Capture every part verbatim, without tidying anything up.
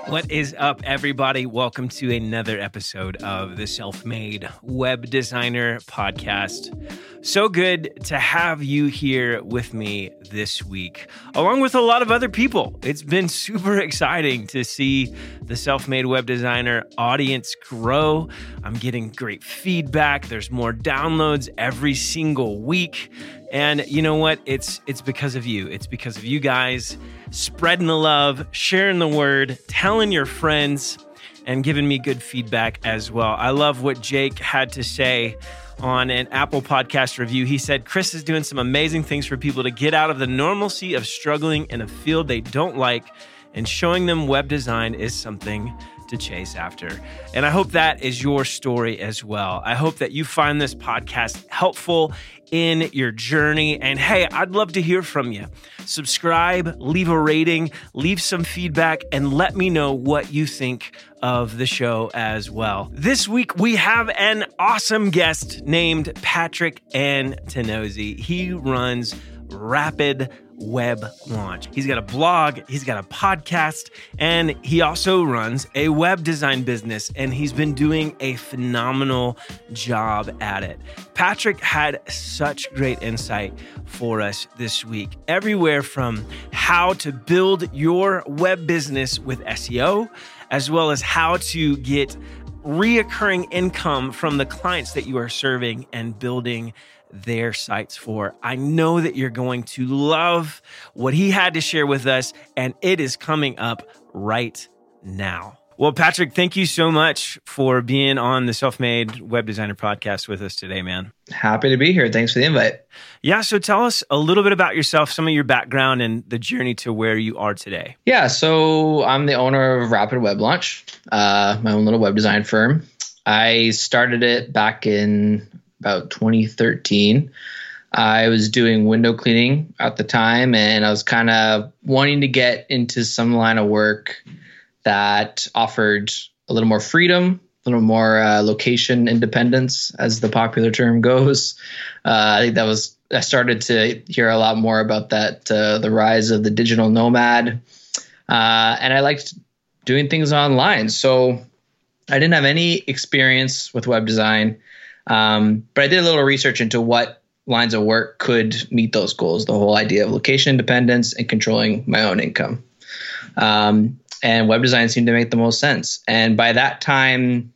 What is up, everybody? Welcome to another episode of the Self-Made Web Designer Podcast. So good to have you here with me this week, along with a lot of other people. It's been super exciting to see the Self-Made Web Designer audience grow. I'm getting great feedback. There's more downloads every single week. And you know what? It's it's because of you. It's because of you guys spreading the love, sharing the word, telling your friends, and giving me good feedback as well. I love what Jake had to say on an Apple Podcast review. He said, Chris is doing some amazing things for people to get out of the normalcy of struggling in a field they don't like, and showing them web design is something to chase after. And I hope that is your story as well. I hope that you find this podcast helpful in your journey. And hey, I'd love to hear from you. Subscribe, leave a rating, leave some feedback, and let me know what you think of the show as well. This week, we have an awesome guest named Patrick Antonozzi. He runs Rapid Web Launch. He's got a blog, he's got a podcast, and he also runs a web design business, and he's been doing a phenomenal job at it. Patrick had such great insight for us this week, everywhere from how to build your web business with S E O, as well as how to get reoccurring income from the clients that you are serving and building their sites for. I know that you're going to love what he had to share with us, and it is coming up right now. Well, Patrick, thank you so much for being on the Self-Made Web Designer Podcast with us today, man. Happy to be here. Thanks for the invite. Yeah, so tell us a little bit about yourself, some of your background, and the journey to where you are today. Yeah, so I'm the owner of Rapid Web Launch, uh, my own little web design firm. I started it back in about twenty thirteen. I was doing window cleaning at the time, and I was kind of wanting to get into some line of work that offered a little more freedom, a little more uh, location independence, as the popular term goes. Uh, I think that was, I started to hear a lot more about that, uh, the rise of the digital nomad. Uh, and I liked doing things online. So I didn't have any experience with web design. Um, but I did a little research into what lines of work could meet those goals, the whole idea of location independence and controlling my own income. Um, and web design seemed to make the most sense. And by that time,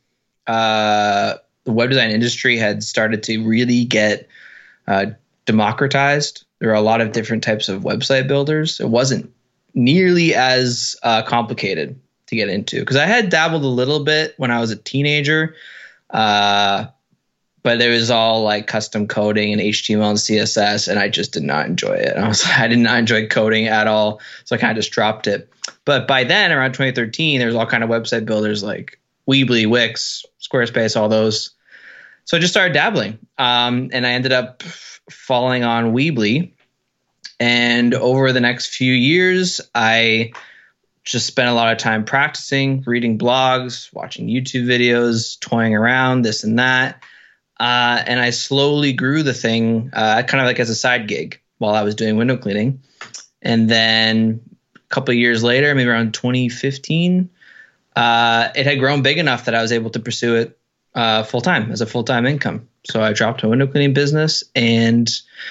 uh, the web design industry had started to really get uh, democratized. There were a lot of different types of website builders. It wasn't nearly as uh, complicated to get into, because I had dabbled a little bit when I was a teenager. Uh, But it was all like custom coding and H T M L and C S S, and I just did not enjoy it. I was I did not enjoy coding at all, so I kind of just dropped it. But by then, around twenty thirteen, there was all kind of website builders like Weebly, Wix, Squarespace, all those. So I just started dabbling, um, and I ended up falling on Weebly. And over the next few years, I just spent a lot of time practicing, reading blogs, watching YouTube videos, toying around, this and that. Uh, and I slowly grew the thing uh, kind of like as a side gig while I was doing window cleaning. And then a couple of years later, maybe around twenty fifteen, uh, it had grown big enough that I was able to pursue it uh, full time as a full time income. So I dropped my window cleaning business and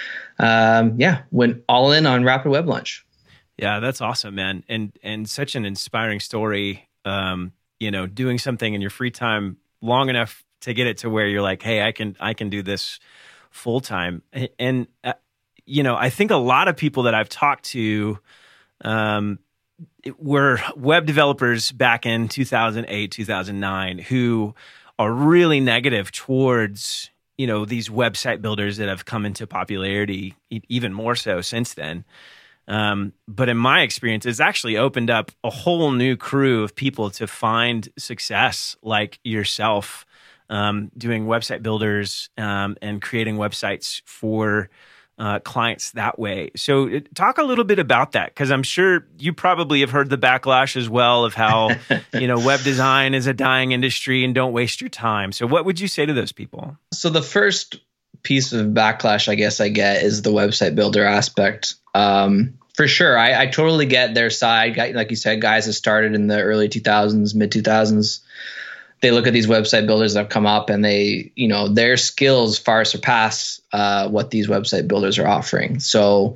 um, yeah, went all in on Rapid Web Launch. Yeah, that's awesome, man. And, and such an inspiring story, um, you know, doing something in your free time long enough to get it to where you're like, hey, I can I can do this full time. And, uh, you know, I think a lot of people that I've talked to um, were web developers back in two thousand eight, two thousand nine, who are really negative towards, you know, these website builders that have come into popularity, even more so since then. Um, but in my experience, it's actually opened up a whole new crew of people to find success like yourself, um, doing website builders um, and creating websites for uh, clients that way. So talk a little bit about that, because I'm sure you probably have heard the backlash as well of how, you know, web design is a dying industry and don't waste your time. So what would you say to those people? So the first piece of backlash I guess I get is the website builder aspect. Um, for sure. I, I totally get their side. Like you said, guys that started in the early two thousands, mid two thousands, they look at these website builders that have come up and they, you know, their skills far surpass uh, what these website builders are offering. So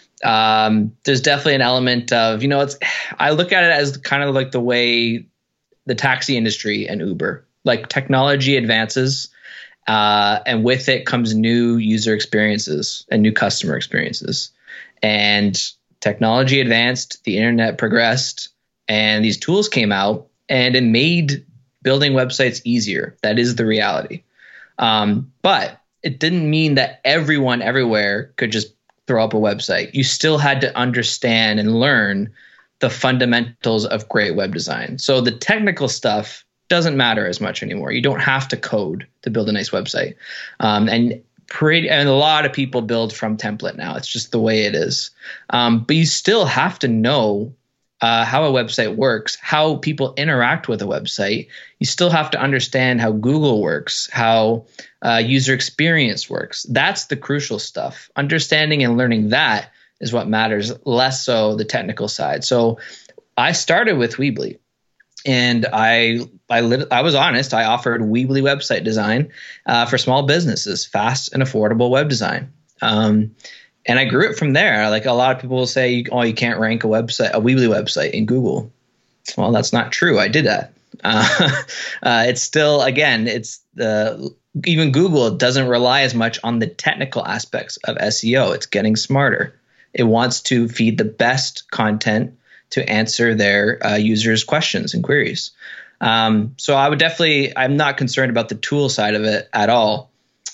um, there's definitely an element of, you know, it's, I look at it as kind of like the way the taxi industry and Uber, like technology advances uh, and with it comes new user experiences and new customer experiences. And technology advanced, the internet progressed, and these tools came out and it made building websites easier. That is the reality. Um, but it didn't mean that everyone everywhere could just throw up a website. You still had to understand and learn the fundamentals of great web design. So the technical stuff doesn't matter as much anymore. You don't have to code to build a nice website. Um, and pretty, and a lot of people build from template now. It's just the way it is. Um, but you still have to know Uh, how a website works, how people interact with a website. You still have to understand how Google works, how uh, user experience works. That's the crucial stuff. Understanding and learning that is what matters, less so the technical side. So I started with Weebly, and I I, lit- I was honest. I offered Weebly website design uh, for small businesses, fast and affordable web design. Um, And I grew it from there. Like a lot of people will say, oh, you can't rank a website, a Weebly website in Google. Well, that's not true. I did that. Uh, uh, it's still, again, it's the, even Google doesn't rely as much on the technical aspects of S E O. It's getting smarter. It wants to feed the best content to answer their uh, users' questions and queries. Um, so I would definitely, I'm not concerned about the tool side of it at all.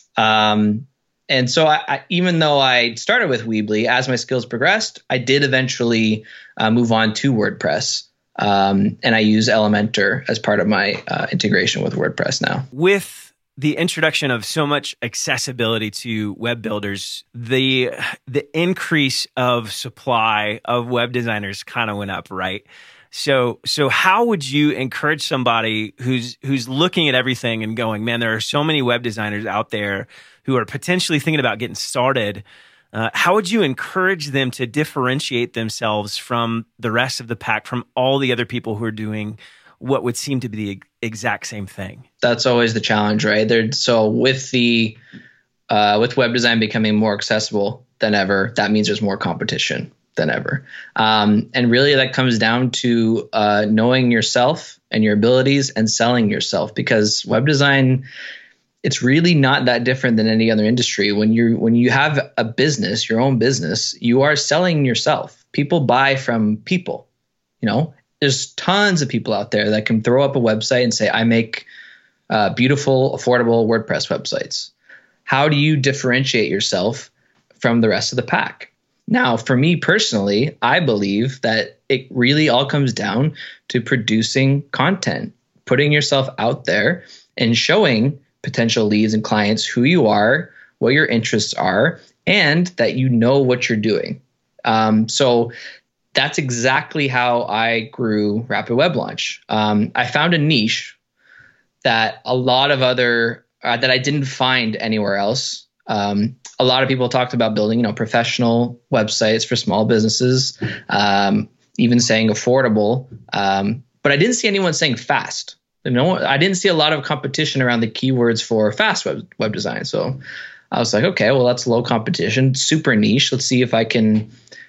Um, And so I, I, even though I started with Weebly, as my skills progressed, I did eventually uh, move on to WordPress. Um, and I use Elementor as part of my uh, integration with WordPress now. With the introduction of so much accessibility to web builders, the the increase of supply of web designers kind of went up, right? So so how would you encourage somebody who's who's looking at everything and going, man, there are so many web designers out there who are potentially thinking about getting started. Uh, how would you encourage them to differentiate themselves from the rest of the pack, from all the other people who are doing what would seem to be the exact same thing? That's always the challenge, right? There, so with the uh, with web design becoming more accessible than ever, that means there's more competition than ever. Um, and really that comes down to uh, knowing yourself and your abilities and selling yourself, because web design, it's really not that different than any other industry. When you when you have a business, your own business, you are selling yourself. People buy from people. You know, there's tons of people out there that can throw up a website and say, I make uh, beautiful, affordable WordPress websites. How do you differentiate yourself from the rest of the pack? Now, for me personally, I believe that it really all comes down to producing content, putting yourself out there and showing potential leads and clients who you are, what your interests are, and that you know what you're doing. Um, so that's exactly how I grew Rapid Web Launch. Um, I found a niche that a lot of other, uh, that I didn't find anywhere else. Um, a lot of people talked about building, you know, professional websites for small businesses, um, even saying affordable. Um, but I didn't see anyone saying fast. No, I didn't see a lot of competition around the keywords for fast web, web design. So I was like, okay, well, that's low competition, super niche. Let's see if I can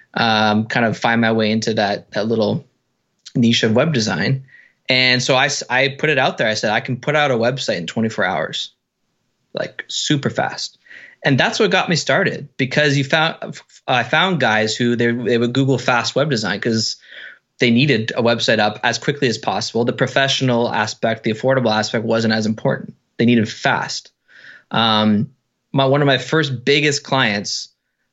um, kind of find my way into that that little niche of web design. And so I, I put it out there. I said, I can put out a website in twenty-four hours, like super fast. And that's what got me started, because you found I found guys who they, they would Google fast web design because they needed a website up as quickly as possible. The professional aspect, the affordable aspect wasn't as important. They needed fast. Um, my, one of my first biggest clients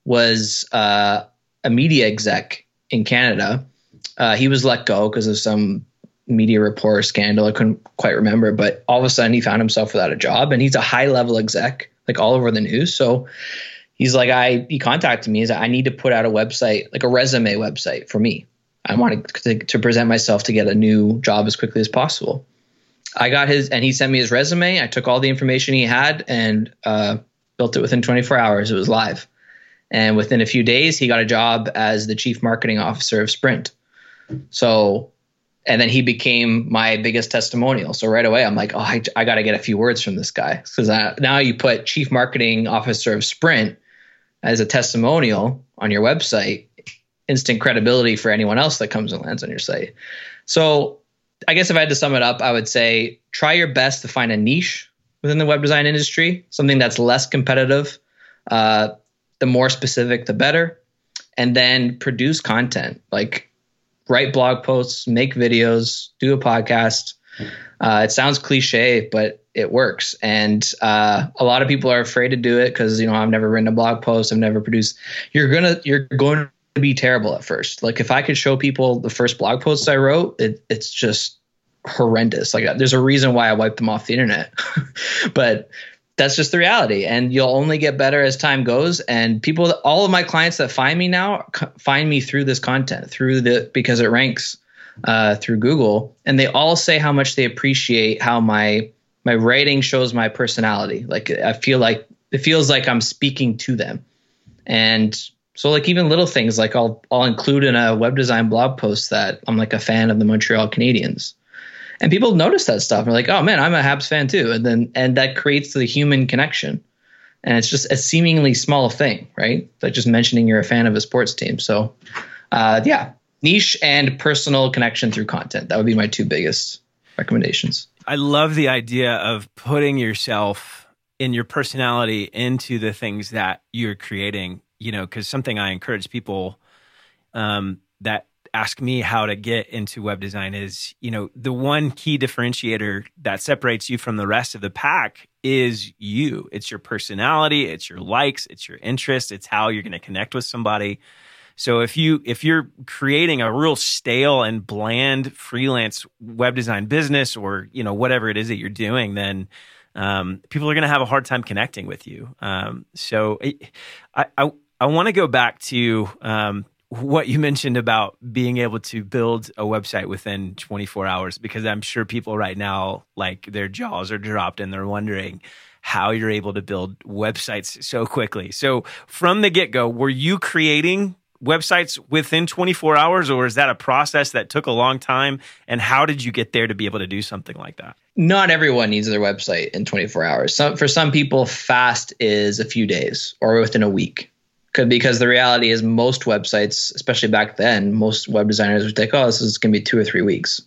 was uh, a media exec in Canada. Uh, he was let go because of some media report scandal. I couldn't quite remember, but all of a sudden he found himself without a job, and he's a high level exec, like all over the news. So he's like, I, he contacted me. He's like, I need to put out a website, like a resume website for me. I wanted to, to present myself to get a new job as quickly as possible. I got his, and he sent me his resume. I took all the information he had and uh, built it within twenty-four hours. It was live. And within a few days, he got a job as the chief marketing officer of Sprint. So, and then he became my biggest testimonial. So right away, I'm like, oh, I, I got to get a few words from this guy. Because now you put chief marketing officer of Sprint as a testimonial on your website, instant credibility for anyone else that comes and lands on your site. So I guess if I had to sum it up, I would say try your best to find a niche within the web design industry, something that's less competitive. Uh, the more specific, the better. And then produce content, like write blog posts, make videos, do a podcast. Uh, it sounds cliche, but it works. And uh, a lot of people are afraid to do it because, you know, I've never written a blog post. I've never produced. You're gonna, you're going to be terrible at first. Like if I could show people the first blog posts I wrote, it, it's just horrendous. Like there's a reason why I wiped them off the internet, but that's just the reality. And you'll only get better as time goes. And people, all of my clients that find me now find me through this content, through the, because it ranks uh, through Google. And they all say how much they appreciate how my, my writing shows my personality. Like I feel like it feels like I'm speaking to them. And so like even little things, like I'll, I'll include in a web design blog post that I'm like a fan of the Montreal Canadiens. And people notice that stuff. They're like, oh man, I'm a Habs fan too. And then, and that creates the human connection. And it's just a seemingly small thing, right? Like just mentioning you're a fan of a sports team. So uh, yeah, niche and personal connection through content. That would be my two biggest recommendations. I love the idea of putting yourself and your personality into the things that you're creating, you know, because something I encourage people um, that ask me how to get into web design is, you know, the one key differentiator that separates you from the rest of the pack is you. It's your personality, it's your likes, it's your interests, it's how you're going to connect with somebody. So if you if you're creating a real stale and bland freelance web design business, or you know whatever it is that you're doing, then um, people are going to have a hard time connecting with you. Um, so I I, I want to go back to um, what you mentioned about being able to build a website within twenty-four hours, because I'm sure people right now, like their jaws are dropped and they're wondering how you're able to build websites so quickly. So from the get-go, were you creating websites within twenty-four hours, or is that a process that took a long time? And how did you get there to be able to do something like that? Not everyone needs their website in twenty-four hours. So for some people, fast is a few days or within a week. Because the reality is most websites, especially back then, most web designers would think, oh, this is going to be two or three weeks.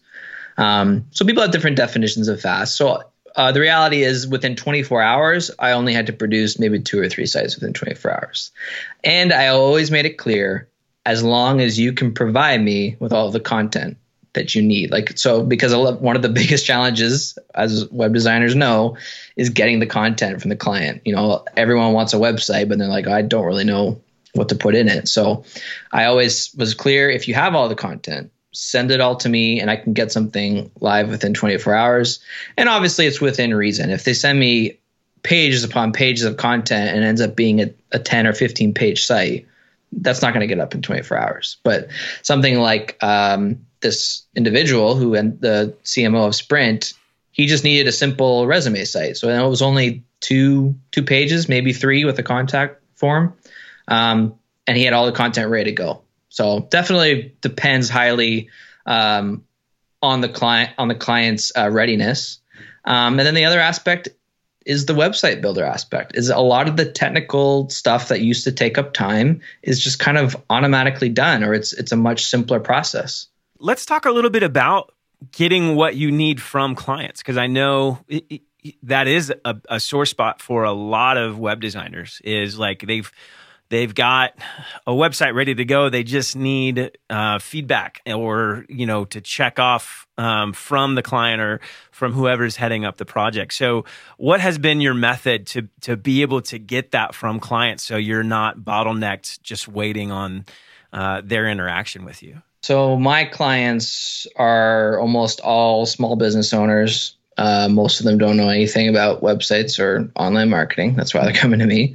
Um, so people have different definitions of fast. So uh, the reality is within twenty-four hours, I only had to produce maybe two or three sites within twenty-four hours. And I always made it clear, as long as you can provide me with all the content that you need. Like, so because one of the biggest challenges, as web designers know, is getting the content from the client. You know, everyone wants a website, but they're like, I don't really know what to put in it. So I always was clear, if you have all the content, send it all to me and I can get something live within twenty-four hours. And obviously it's within reason. If they send me pages upon pages of content and ends up being a, a ten or fifteen page site, that's not going to get up in twenty-four hours. But something like um, this individual who, and the C M O of Sprint, he just needed a simple resume site. So it was only two, two pages, maybe three with a contact form. Um, and he had all the content ready to go. So definitely depends highly um, on the client, on the client's uh, readiness. Um, and then the other aspect is the website builder aspect. Is a lot of the technical stuff that used to take up time is just kind of automatically done, or it's it's a much simpler process. Let's talk a little bit about getting what you need from clients, because I know it, it, that is a, a sore spot for a lot of web designers. Is like they've They've got a website ready to go. They just need uh, feedback, or you know, to check off um, from the client or from whoever's heading up the project. So, what has been your method to to be able to get that from clients, so you're not bottlenecked just waiting on uh, their interaction with you? So, my clients are almost all small business owners. Uh, most of them don't know anything about websites or online marketing. That's why they're coming to me.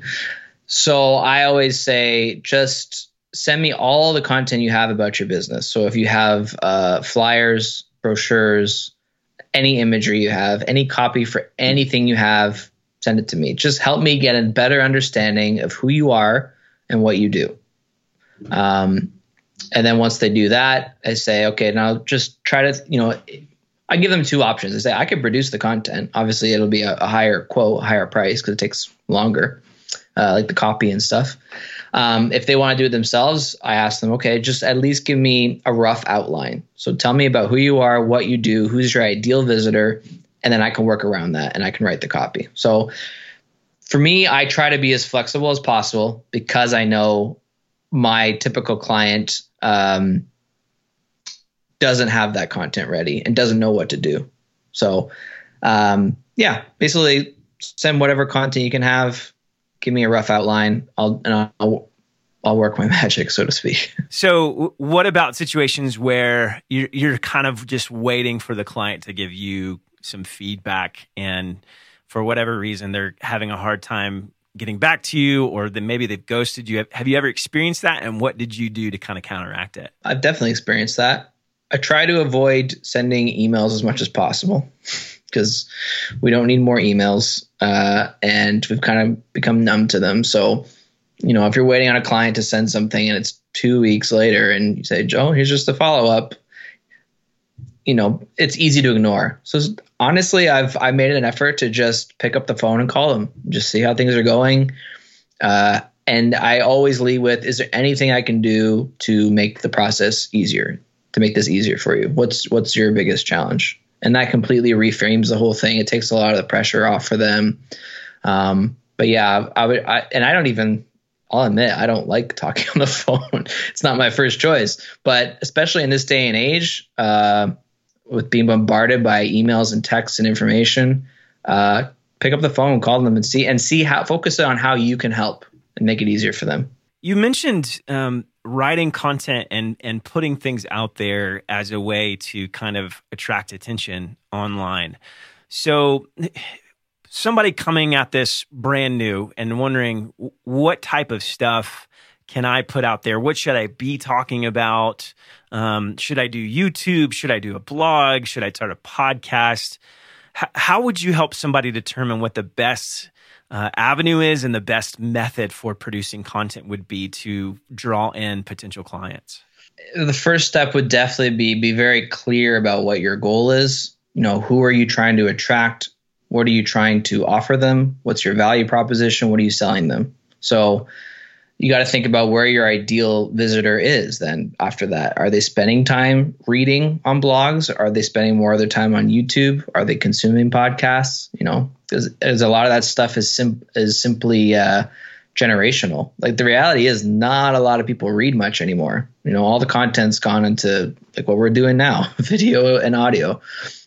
So I always say, just send me all the content you have about your business. So if you have uh, flyers, brochures, any imagery you have, any copy for anything you have, send it to me. Just help me get a better understanding of who you are and what you do. Um, and then once they do that, I say, okay, now just try to, you know, I give them two options. I say, I can produce the content. Obviously, it'll be a, a higher quote, higher price because it takes longer, uh, like the copy and stuff. Um, if they want to do it themselves, I ask them, okay, just at least give me a rough outline. So tell me about who you are, what you do, who's your ideal visitor, and then I can work around that and I can write the copy. So for me, I try to be as flexible as possible because I know my typical client um, doesn't have that content ready and doesn't know what to do. So um, yeah, basically send whatever content you can have. Give me a rough outline. I'll and I'll I'll work my magic, so to speak. So what about situations where you're you're kind of just waiting for the client to give you some feedback, and for whatever reason they're having a hard time getting back to you, or then maybe they've ghosted you? Have, have you ever experienced that, and what did you do to kind of counteract it? I've definitely experienced that. I try to avoid sending emails as much as possible because we don't need more emails, uh, and we've kind of become numb to them. So, you know, if you're waiting on a client to send something and it's two weeks later and you say, Joe, here's just a follow-up, you know, it's easy to ignore. So honestly, I've I made an effort to just pick up the phone and call them, just see how things are going. Uh, and I always lead with, is there anything I can do to make the process easier, to make this easier for you? What's what's your biggest challenge? And that completely reframes the whole thing. It takes a lot of the pressure off for them. Um, but yeah, I would, I, and I don't even, I'll admit, I don't like talking on the phone. It's not my first choice, but especially in this day and age, uh, with being bombarded by emails and texts and information, uh, pick up the phone, call them, and see and see how focus on how you can help and make it easier for them. You mentioned um, writing content and and putting things out there as a way to kind of attract attention online. So somebody coming at this brand new and wondering, what type of stuff can I put out there? What should I be talking about? Um, should I do YouTube? Should I do a blog? Should I start a podcast? H- how would you help somebody determine what the best uh, avenue is and the best method for producing content would be to draw in potential clients? The first step would definitely be be very clear about what your goal is. You know, who are you trying to attract? What are you trying to offer them? What's your value proposition? What are you selling them? So you got to think about where your ideal visitor is then after that. Are they spending time reading on blogs? Are they spending more of their time on YouTube? Are they consuming podcasts? You know, because a lot of that stuff is sim- is simply uh, generational. Like the reality is not a lot of people read much anymore. You know, all the content's gone into like what we're doing now, video and audio.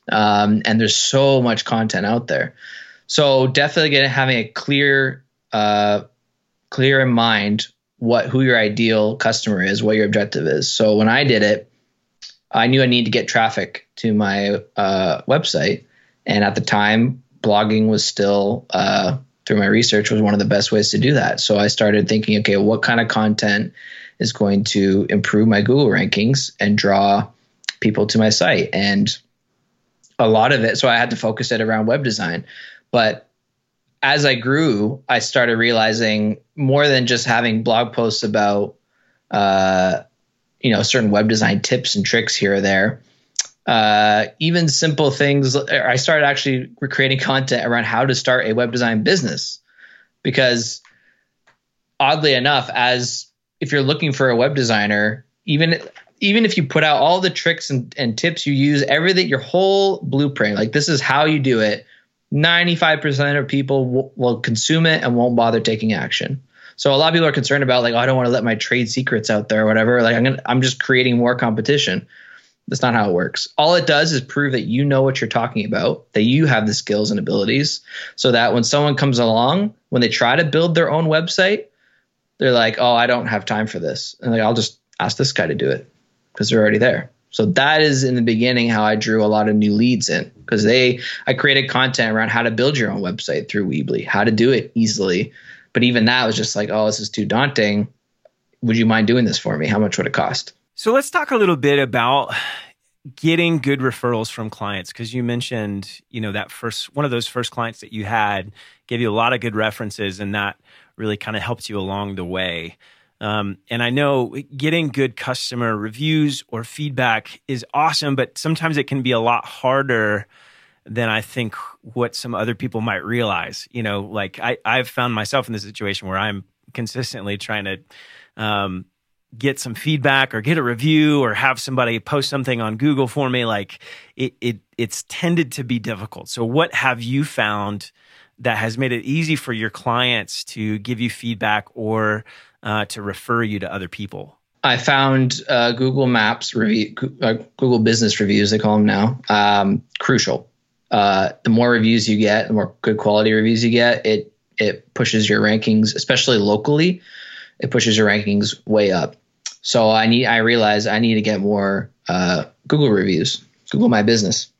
Um, and there's so much content out there. So definitely getting having a clear uh clear in mind what who your ideal customer is, what your objective is. So when I did it, I knew I needed to get traffic to my uh, website. And at the time, blogging was still, uh, through my research, was one of the best ways to do that. So I started thinking, okay, what kind of content is going to improve my Google rankings and draw people to my site? And a lot of it, so I had to focus it around web design. But as I grew, I started realizing more than just having blog posts about, uh, you know, certain web design tips and tricks here or there. Uh, even simple things. I started actually creating content around how to start a web design business, because oddly enough, as if you're looking for a web designer, even even if you put out all the tricks and, and tips you use, everything, your whole blueprint, like this is how you do it, ninety-five percent of people w- will consume it and won't bother taking action. So a lot of people are concerned about like, oh, I don't want to let my trade secrets out there or whatever. Like I'm gonna, I'm just creating more competition. That's not how it works. All it does is prove that you know what you're talking about, that you have the skills and abilities, so that when someone comes along, when they try to build their own website, they're like, oh, I don't have time for this. And like, I'll just ask this guy to do it because they're already there. So that is in the beginning how I drew a lot of new leads in, because they I created content around how to build your own website through Weebly, how to do it easily. But even that was just like, oh, this is too daunting. Would you mind doing this for me? How much would it cost? So let's talk a little bit about getting good referrals from clients, because you mentioned, you know, that first one of those first clients that you had gave you a lot of good references, and that really kind of helped you along the way. Um, and I know getting good customer reviews or feedback is awesome, but sometimes it can be a lot harder than I think what some other people might realize. You know, like I, I've found myself in this situation where I'm consistently trying to um, get some feedback or get a review or have somebody post something on Google for me. Like it, it, it's tended to be difficult. So what have you found that has made it easy for your clients to give you feedback or uh, to refer you to other people? I found uh, Google Maps review, uh, Google Business Reviews, they call them now, um, crucial. Uh, the more reviews you get, the more good quality reviews you get, it it pushes your rankings, especially locally. It pushes your rankings way up. So I need, I realized I need to get more uh, Google reviews, Google My Business.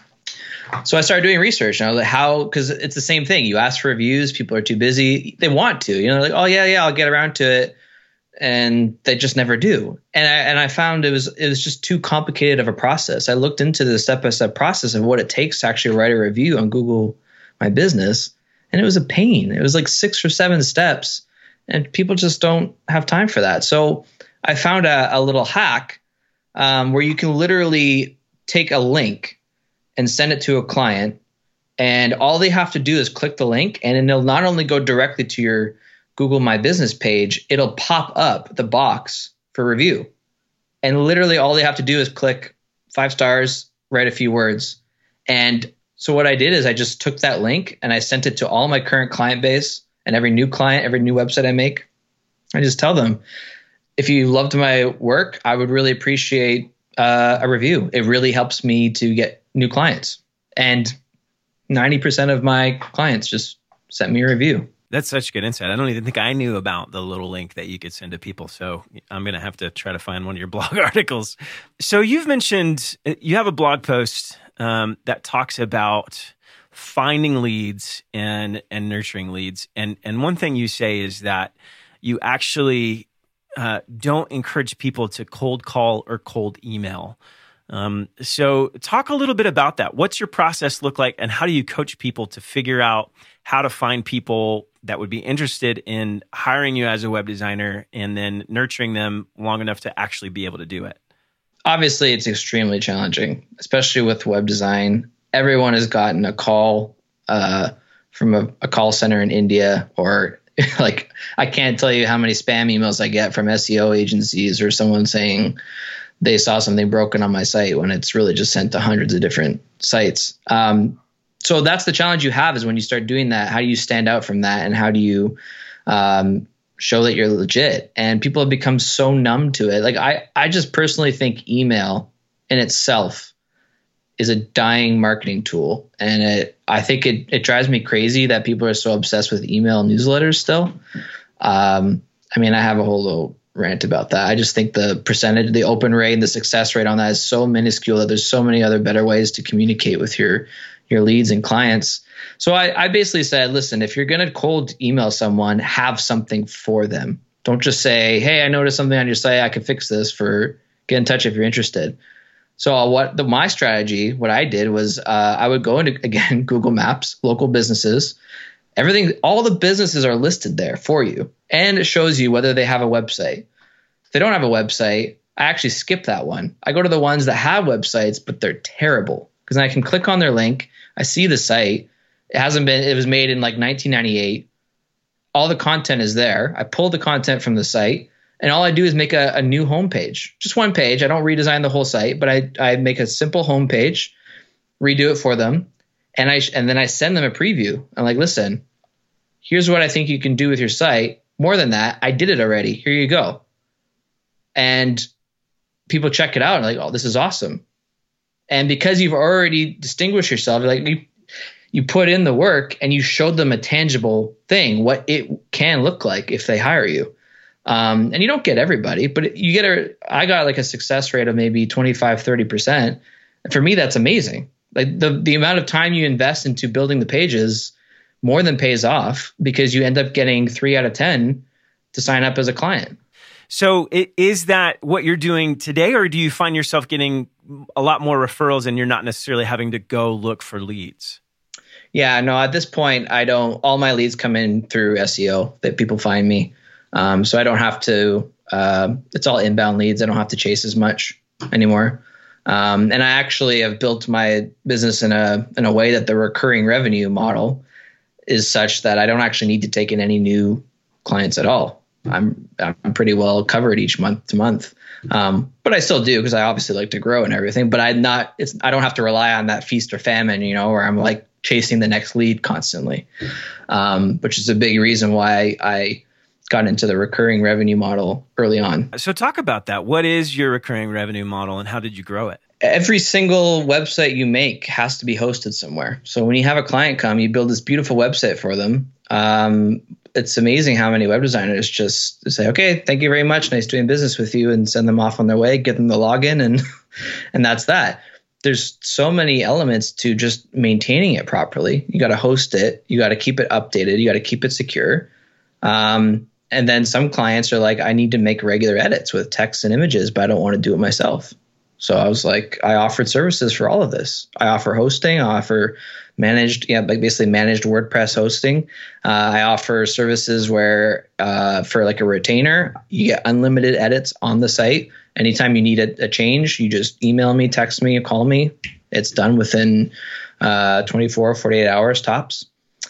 So I started doing research, and I was like, how? Because it's the same thing. You ask for reviews, people are too busy. They want to, you know, like, oh yeah, yeah, I'll get around to it, and they just never do. And I and I found it was it was just too complicated of a process. I looked into the step by step process of what it takes to actually write a review on Google My Business, and it was a pain. It was like six or seven steps, and people just don't have time for that. So I found a, a little hack um, where you can literally take a link and send it to a client, and all they have to do is click the link, and it'll not only go directly to your Google My Business page, it'll pop up the box for review. And literally all they have to do is click five stars, write a few words. And so what I did is I just took that link and I sent it to all my current client base and every new client, every new website I make. I just tell them, if you loved my work, I would really appreciate uh, a review. It really helps me to get new clients. And ninety percent of my clients just sent me a review. That's such good insight. I don't even think I knew about the little link that you could send to people. So I'm going to have to try to find one of your blog articles. So you've mentioned, you have a blog post um, that talks about finding leads and and nurturing leads. And, and one thing you say is that you actually uh, don't encourage people to cold call or cold email. Um, so talk a little bit about that. What's your process look like, and how do you coach people to figure out how to find people that would be interested in hiring you as a web designer and then nurturing them long enough to actually be able to do it? Obviously, it's extremely challenging, especially with web design. Everyone has gotten a call uh, from a, a call center in India, or like, I can't tell you how many spam emails I get from S E O agencies or someone saying they saw something broken on my site when it's really just sent to hundreds of different sites. Um, so that's the challenge you have, is when you start doing that, how do you stand out from that, and how do you um, show that you're legit? And people have become so numb to it. Like I, I just personally think email in itself is a dying marketing tool. And it, I think it, it drives me crazy that people are so obsessed with email newsletters still. Um, I mean, I have a whole little rant about that. I just think the percentage, the open rate and the success rate on that is so minuscule that there's so many other better ways to communicate with your, your leads and clients. So I, I basically said, listen, if you're going to cold email someone, have something for them. Don't just say, hey, I noticed something on your site, I can fix this, for get in touch if you're interested. So what the, my strategy, what I did was uh, I would go into, again, Google Maps, local businesses, everything, all the businesses are listed there for you. And it shows you whether they have a website. If they don't have a website, I actually skip that one. I go to the ones that have websites, but they're terrible, because I can click on their link. I see the site. It hasn't been, it was made in like nineteen ninety-eight. All the content is there. I pull the content from the site, and all I do is make a, a new homepage, just one page. I don't redesign the whole site, but I, I make a simple homepage, redo it for them. And I, and then I send them a preview. I'm like, listen, here's what I think you can do with your site. More than that, I did it already. Here you go. And people check it out and like, oh, this is awesome. And because you've already distinguished yourself, like you, you put in the work and you showed them a tangible thing, what it can look like if they hire you. Um, and you don't get everybody, but you get a, I got like a success rate of maybe twenty-five, thirty percent. And for me, that's amazing. Like the, the amount of time you invest into building the pages more than pays off, because you end up getting three out of ten to sign up as a client. So it, is that what you're doing today, or do you find yourself getting a lot more referrals and you're not necessarily having to go look for leads? Yeah, no, at this point, I don't, all my leads come in through S E O that people find me. Um, so I don't have to, uh, it's all inbound leads. I don't have to chase as much anymore. Um, and I actually have built my business in a, in a way that the recurring revenue model is such that I don't actually need to take in any new clients at all. I'm, I'm pretty well covered each month to month. Um, but I still do because I obviously like to grow and everything, but I'm not, it's, I don't have to rely on that feast or famine, you know, where I'm like chasing the next lead constantly. Um, which is a big reason why I got into the recurring revenue model early on. So talk about that. What is your recurring revenue model and how did you grow it? Every single website you make has to be hosted somewhere. So when you have a client come, you build this beautiful website for them. Um, it's amazing how many web designers just say, okay, thank you very much. Nice doing business with you, and send them off on their way, get them the login, and and that's that. There's so many elements to just maintaining it properly. You got to host it. You got to keep it updated. You got to keep it secure. Um, and then some clients are like, I need to make regular edits with text and images, but I don't want to do it myself. So I was like, I offered services for all of this. I offer hosting. I offer managed, yeah, like basically managed WordPress hosting. Uh, I offer services where uh, for like a retainer, you get unlimited edits on the site. Anytime you need a, a change, you just email me, text me, call me. It's done within uh, twenty-four, forty-eight hours tops.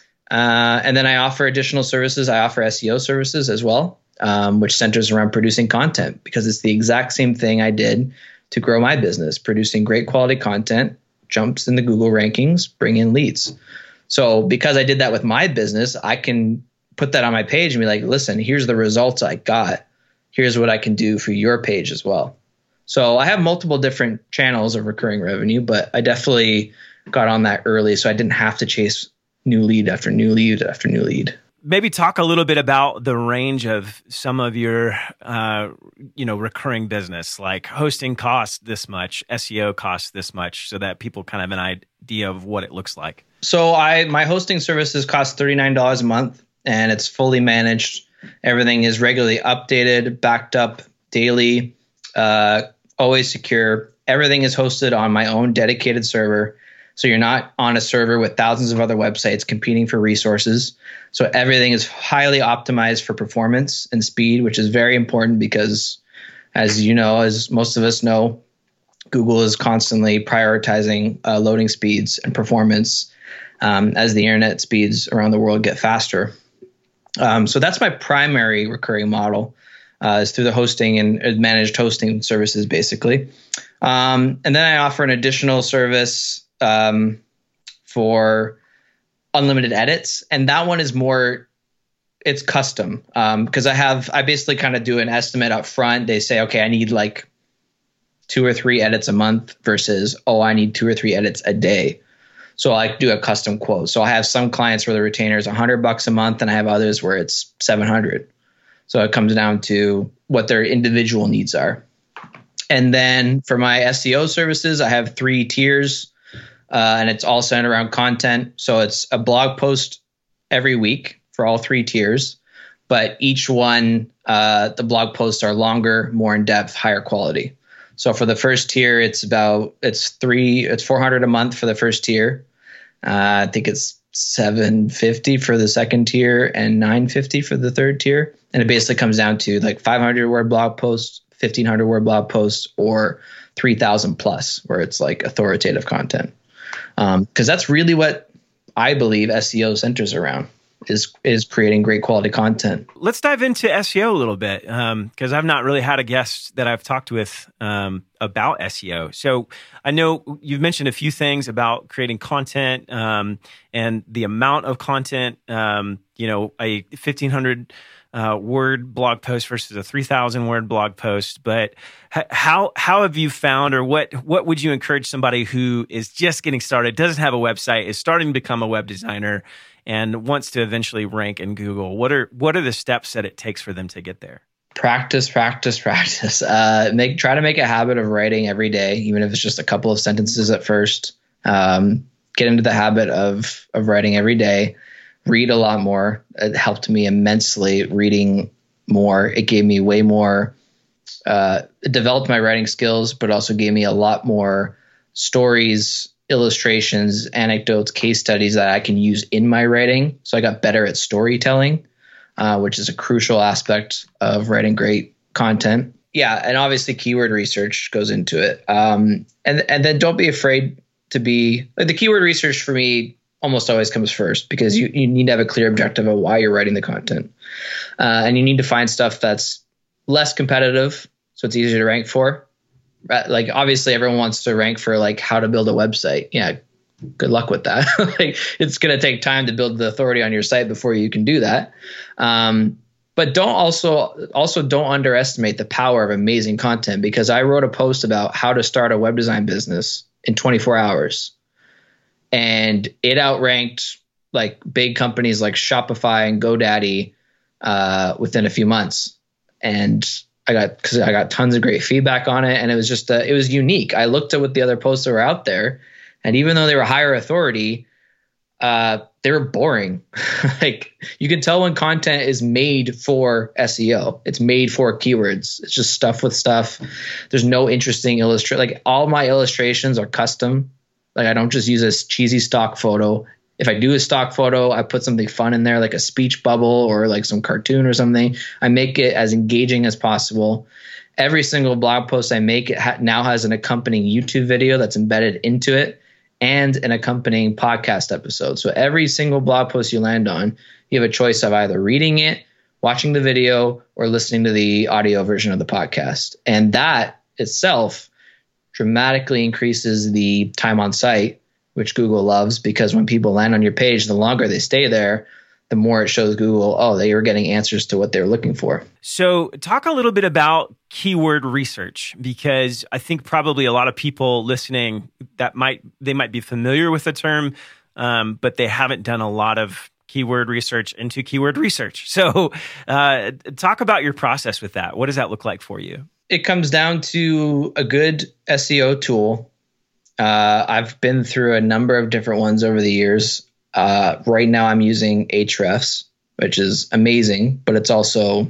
Uh, and then I offer additional services. I offer S E O services as well, um, which centers around producing content, because it's the exact same thing I did to grow my business. Producing great quality content jumps in the Google rankings, bring in leads. So because I did that with my business, I can put that on my page and be like, listen, here's the results I got. Here's what I can do for your page as well. So I have multiple different channels of recurring revenue, but I definitely got on that early, so I didn't have to chase new lead after new lead after new lead. Maybe talk a little bit about the range of some of your, uh, you know, recurring business, like hosting costs this much, S E O costs this much, so that people kind of have an idea of what it looks like. So I, my hosting services cost thirty-nine dollars a month, and it's fully managed. Everything is regularly updated, backed up daily, uh, always secure. Everything is hosted on my own dedicated server. So you're not on a server with thousands of other websites competing for resources. So everything is highly optimized for performance and speed, which is very important because, as you know, as most of us know, Google is constantly prioritizing uh, loading speeds and performance um, as the internet speeds around the world get faster. Um, so that's my primary recurring model, uh, is through the hosting and managed hosting services, basically. Um, and then I offer an additional service um, for unlimited edits. And that one is more, it's custom. Um, cause I have, I basically kind of do an estimate up front. They say, okay, I need like two or three edits a month versus, oh, I need two or three edits a day. So I do a custom quote. So I have some clients where the retainer is a hundred bucks a month, and I have others where it's seven hundred. So it comes down to what their individual needs are. And then for my S E O services, I have three tiers. Uh, and it's all centered around content. So it's a blog post every week for all three tiers, but each one, uh, the blog posts are longer, more in depth, higher quality. So for the first tier, it's about, it's three, it's four hundred a month for the first tier. Uh, I think it's seven fifty for the second tier and nine fifty for the third tier. And it basically comes down to like five hundred word blog posts, fifteen hundred word blog posts, or three thousand plus, where it's like authoritative content. Um, because that's really what I believe S E O centers around, is is creating great quality content. Let's dive into S E O a little bit, because um, I've not really had a guest that I've talked with um, about S E O. So I know you've mentioned a few things about creating content um, and the amount of content. Um, you know, a fifteen hundred uh, word blog post versus a three thousand word blog post. But h- how how have you found, or what what would you encourage somebody who is just getting started, doesn't have a website, is starting to become a web designer, and wants to eventually rank in Google? What are what are the steps that it takes for them to get there? Practice, practice, practice. Uh, make try to make a habit of writing every day, even if it's just a couple of sentences at first. Um, get into the habit of of writing every day. Read a lot more. It helped me immensely reading more. It gave me way more, uh, it developed my writing skills, but also gave me a lot more stories illustrations, anecdotes, case studies that I can use in my writing. So I got better at storytelling, uh, which is a crucial aspect of writing great content. Yeah, and obviously keyword research goes into it. Um, and and then don't be afraid to be like the keyword research for me almost always comes first, because you, you need to have a clear objective of why you're writing the content. Uh, and you need to find stuff that's less competitive, so it's easier to rank for. Like obviously everyone wants to rank for like how to build a website. Yeah, good luck with that. Like it's going to take time to build the authority on your site before you can do that. Um, but don't also also don't underestimate the power of amazing content, because I wrote a post about how to start a web design business in twenty-four hours, and it outranked like big companies like Shopify and GoDaddy uh, within a few months. And I got, cause I got tons of great feedback on it. And it was just, uh, it was unique. I looked at what the other posts that were out there, and even though they were higher authority, uh, they were boring. Like you can tell when content is made for S E O, it's made for keywords. It's just stuff with stuff. There's no interesting illustration. Like all my illustrations are custom. Like I don't just use a cheesy stock photo. If I do a stock photo, I put something fun in there, like a speech bubble or like some cartoon or something. I make it as engaging as possible. Every single blog post I make, it ha- now has an accompanying YouTube video that's embedded into it, and an accompanying podcast episode. So every single blog post you land on, you have a choice of either reading it, watching the video, or listening to the audio version of the podcast. And that itself dramatically increases the time on site, which Google loves, because when people land on your page, the longer they stay there, the more it shows Google, oh, they were getting answers to what they're looking for. So talk a little bit about keyword research, because I think probably a lot of people listening that might, they might be familiar with the term, um, but they haven't done a lot of keyword research into keyword research. So uh, talk about your process with that. What does that look like for you? It comes down to a good S E O tool. Uh, I've been through a number of different ones over the years. Uh, right now I'm using Ahrefs, which is amazing, but it's also,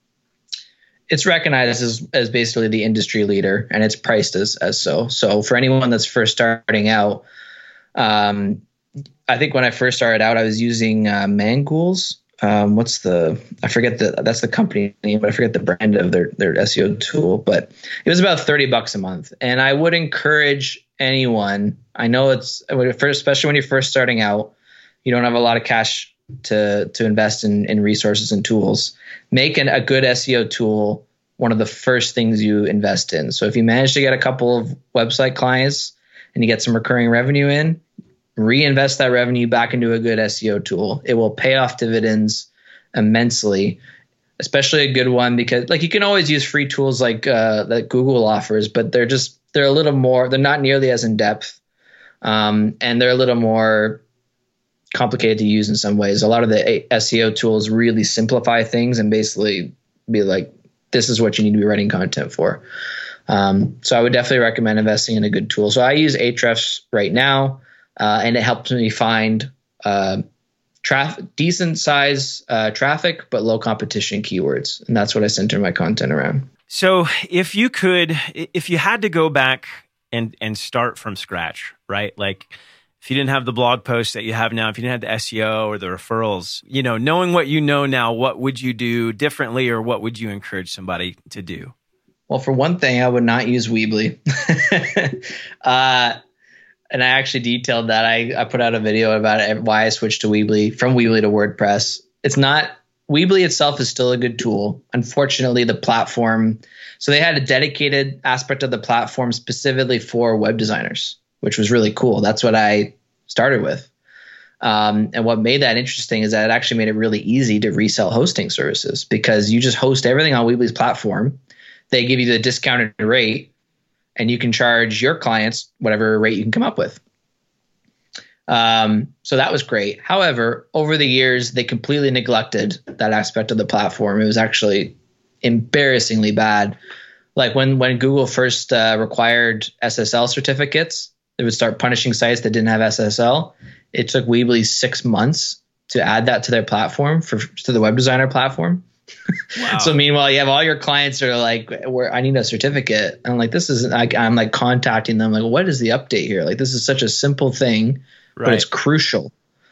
it's recognized as, as basically the industry leader, and it's priced as, as so. So for anyone that's first starting out, um, I think when I first started out, I was using uh, Mangools. Um, what's the, I forget the, that's the company name, but I forget the brand of their, their S E O tool, but it was about thirty bucks a month. And I would encourage anyone, I know it's, especially when you're first starting out, you don't have a lot of cash to, to invest in, in resources and tools. Make an, a good S E O tool one of the first things you invest in. So if you manage to get a couple of website clients and you get some recurring revenue in, reinvest that revenue back into a good S E O tool. It will pay off dividends immensely, especially a good one, because like you can always use free tools like uh, that Google offers, but they're just, they're a little more, they're not nearly as in depth. Um, and they're a little more complicated to use in some ways. A lot of the S E O tools really simplify things and basically be like, this is what you need to be writing content for. Um, so I would definitely recommend investing in a good tool. So I use Ahrefs right now. Uh, and it helps me find uh, traf- decent size uh, traffic, but low competition keywords. And that's what I center my content around. So if you could, if you had to go back and, and start from scratch, right? Like if you didn't have the blog posts that you have now, if you didn't have the S E O or the referrals, you know, knowing what you know now, what would you do differently, or what would you encourage somebody to do? Well, for one thing, I would not use Weebly. uh, And I actually detailed that. I, I put out a video about it, why I switched to Weebly, from Weebly to WordPress. It's not, Weebly itself is still a good tool. Unfortunately, the platform, so they had a dedicated aspect of the platform specifically for web designers, which was really cool. That's what I started with. Um, and what made that interesting is that it actually made it really easy to resell hosting services, because you just host everything on Weebly's platform. They give you the discounted rate, and you can charge your clients whatever rate you can come up with. Um, so that was great. However, over the years, they completely neglected that aspect of the platform. It was actually embarrassingly bad. Like when, when Google first uh, required S S L certificates, they would start punishing sites that didn't have S S L. It took Weebly six months to add that to their platform, for to the web designer platform. Wow. So meanwhile, you have all your clients that are like, where I need a certificate. I'm like, this is like, I'm like contacting them. Like, what is the update here? Like, this is such a simple thing, right. but it's crucial.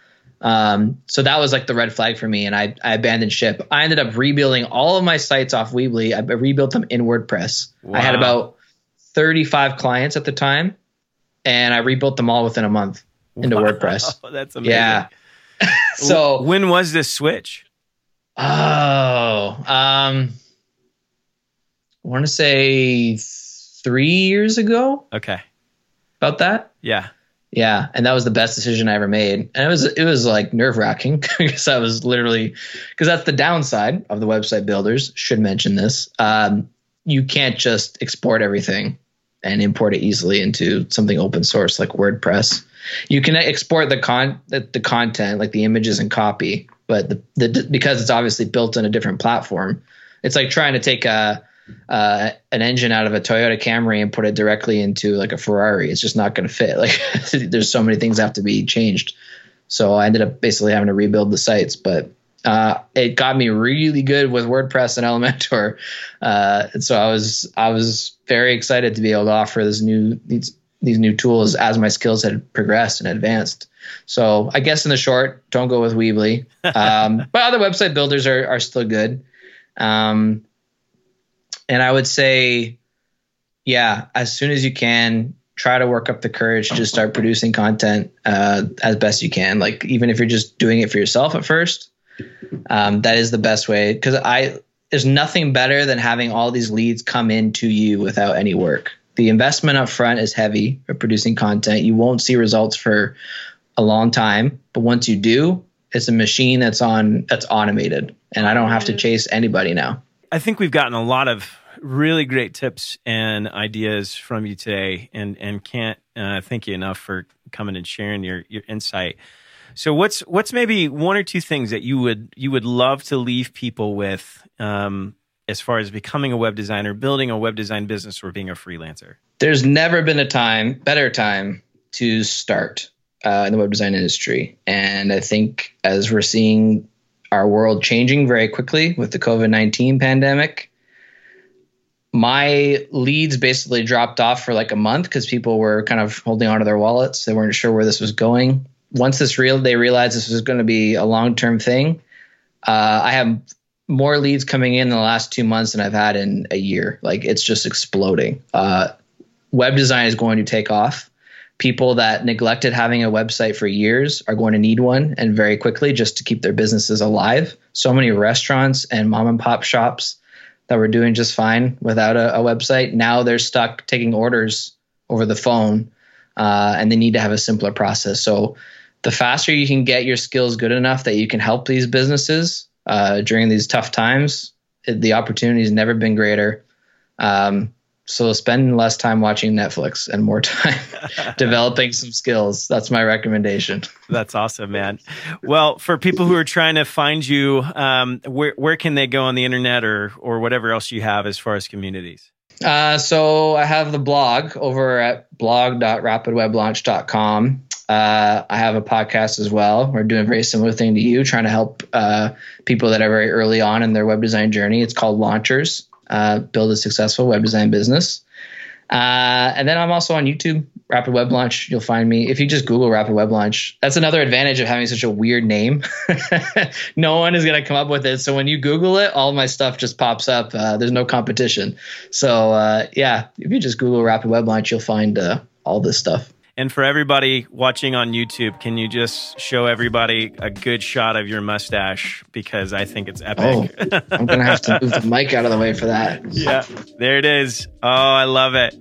Um, so that was like the red flag for me. And I, I abandoned ship. I ended up rebuilding all of my sites off Weebly. I rebuilt them in WordPress. Wow. I had about thirty-five clients at the time, and I rebuilt them all within a month into wow. WordPress. That's amazing. Yeah. So when was this switch? Oh, um, I want to say three years ago. Okay. About that. Yeah. Yeah. And that was the best decision I ever made. And it was, it was like nerve wracking because I was literally, because that's the downside of the website builders. Should mention this. Um, you can't just export everything and import it easily into something open source like WordPress. You can export the con the, the content, like the images and copy, but the, the because it's obviously built on a different platform, it's like trying to take a uh, an engine out of a Toyota Camry and put it directly into like a Ferrari. It's just not going to fit. Like there's so many things that have to be changed. So I ended up basically having to rebuild the sites, but uh, it got me really good with WordPress and Elementor. Uh, and so I was I was very excited to be able to offer this new these these new tools as my skills had progressed and advanced. So I guess in the short, don't go with Weebly. Um, but other website builders are are still good. Um, and I would say, yeah, as soon as you can, try to work up the courage to just start producing content uh, as best you can. Like even if you're just doing it for yourself at first, um, that is the best way. Because I there's nothing better than having all these leads come in to you without any work. The investment up front is heavy for producing content. You won't see results for a long time, but once you do, it's a machine that's on that's automated, and I don't have to chase anybody now. I think we've gotten a lot of really great tips and ideas from you today, and and can't uh, thank you enough for coming and sharing your your insight. So what's what's maybe one or two things that you would you would love to leave people with um, as far as becoming a web designer, building a web design business, or being a freelancer? There's never been a time, better time to start uh, in the web design industry. And I think as we're seeing our world changing very quickly with the COVID nineteen pandemic, my leads basically dropped off for like a month because people were kind of holding onto their wallets. They weren't sure where this was going. Once this real, they realized this was going to be a long-term thing. Uh, I have more leads coming in in the last two months than I've had in a year. Like it's just exploding. Uh, web design is going to take off. People that neglected having a website for years are going to need one, and very quickly, just to keep their businesses alive. So many restaurants and mom and pop shops that were doing just fine without a, a website, now they're stuck taking orders over the phone, uh, and they need to have a simpler process. So the faster you can get your skills good enough that you can help these businesses uh, during these tough times, it, the opportunity has never been greater. Um, So spend less time watching Netflix and more time developing some skills. That's my recommendation. That's awesome, man. Well, for people who are trying to find you, um, where where can they go on the internet, or or whatever else you have as far as communities? Uh, so I have the blog over at blog dot rapid web launch dot com. Uh, I have a podcast as well. We're doing a very similar thing to you, trying to help uh, people that are very early on in their web design journey. It's called Launchers. Uh, build a successful web design business. Uh, and then I'm also on YouTube, Rapid Web Launch. You'll find me. If you just Google Rapid Web Launch, that's another advantage of having such a weird name. No one is going to come up with it. So when you Google it, all my stuff just pops up. Uh, there's no competition. So uh, yeah, if you just Google Rapid Web Launch, you'll find uh, all this stuff. And for everybody watching on YouTube, can you just show everybody a good shot of your mustache? Because I think it's epic. Oh, I'm going to have to move the mic out of the way for that. Yeah, there it is. Oh, I love it.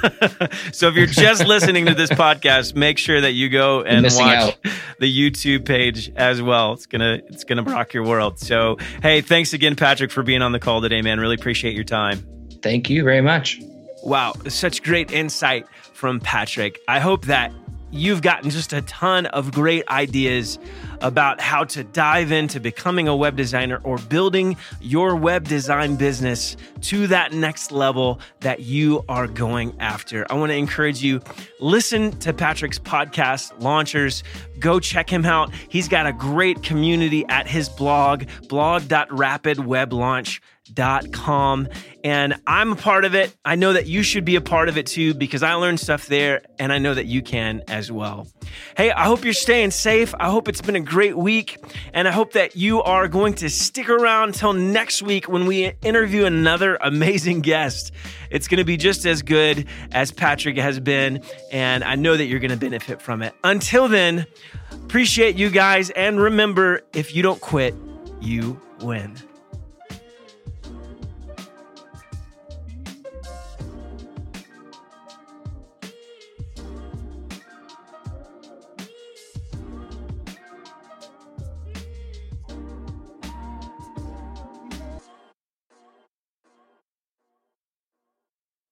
So if you're just listening to this podcast, make sure that you go and watch out. the YouTube page as well. It's going to it's gonna rock your world. So, hey, thanks again, Patrick, for being on the call today, man. Really appreciate your time. Thank you very much. Wow, such great insight from Patrick. I hope that you've gotten just a ton of great ideas about how to dive into becoming a web designer or building your web design business to that next level that you are going after. I want to encourage you, listen to Patrick's podcast, Launchers. Go check him out. He's got a great community at his blog, blog dot rapid web launch dot com. And I'm a part of it. I know that you should be a part of it too, because I learned stuff there and I know that you can as well. Hey, I hope you're staying safe. I hope it's been a great week. And I hope that you are going to stick around until next week when we interview another amazing guest. It's going to be just as good as Patrick has been. And I know that you're going to benefit from it. Until then, appreciate you guys. And remember, if you don't quit, you win.